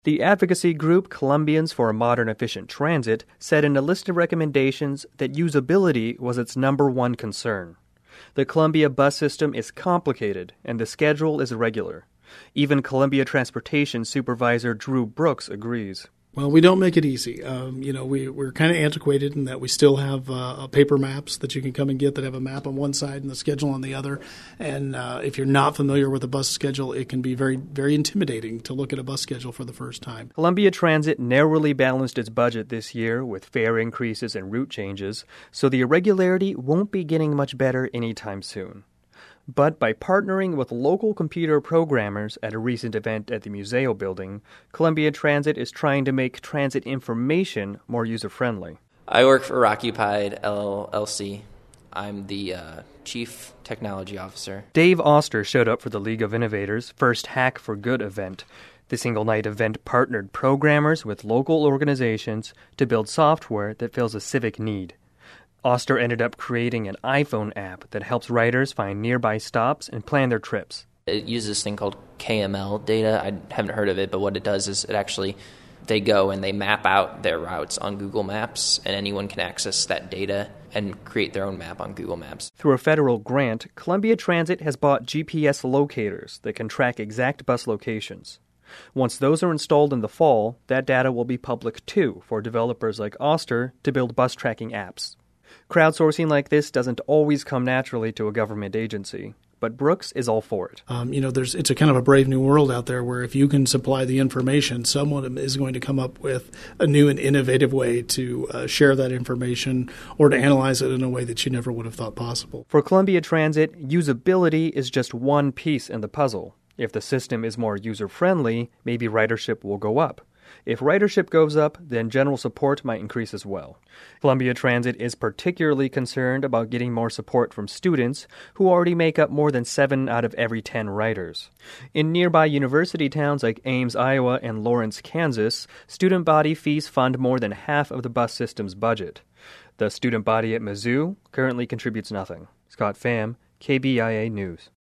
The advocacy group Columbians for a Modern Efficient Transit said in a list of recommendations that usability was its number one concern. The Columbia bus system is complicated and the schedule is irregular. Even Columbia Transportation Supervisor Drew Brooks agrees. Well, we don't make it easy. We're kind of antiquated in that we still have paper maps that you can come and get that have a map on one side and the schedule on the other. And if you're not familiar with a bus schedule, it can be very, very intimidating to look at a bus schedule for the first time. Columbia Transit narrowly balanced its budget this year with fare increases and route changes, so the irregularity won't be getting much better anytime soon. But by partnering with local computer programmers at a recent event at the Museo building, Columbia Transit is trying to make transit information more user-friendly. I work for Occupied LLC. I'm the Chief Technology Officer. Dave Oster showed up for the League of Innovators' first Hack for Good event. The single-night event partnered programmers with local organizations to build software that fills a civic need. Oster ended up creating an iPhone app that helps riders find nearby stops and plan their trips. It uses this thing called KML data. I haven't heard of it, but what it does is they go and they map out their routes on Google Maps, and anyone can access that data and create their own map on Google Maps. Through a federal grant, Columbia Transit has bought GPS locators that can track exact bus locations. Once those are installed in the fall, that data will be public too for developers like Oster to build bus tracking apps. Crowdsourcing like this doesn't always come naturally to a government agency, but Brooks is all for it. It's a kind of a brave new world out there where if you can supply the information, someone is going to come up with a new and innovative way to share that information or to analyze it in a way that you never would have thought possible. For Columbia Transit, usability is just one piece in the puzzle. If the system is more user-friendly, maybe ridership will go up. If ridership goes up, then general support might increase as well. Columbia Transit is particularly concerned about getting more support from students who already make up more than 7 out of every 10 riders. In nearby university towns like Ames, Iowa, and Lawrence, Kansas, student body fees fund more than half of the bus system's budget. The student body at Mizzou currently contributes nothing. Scott Pham, KBIA News.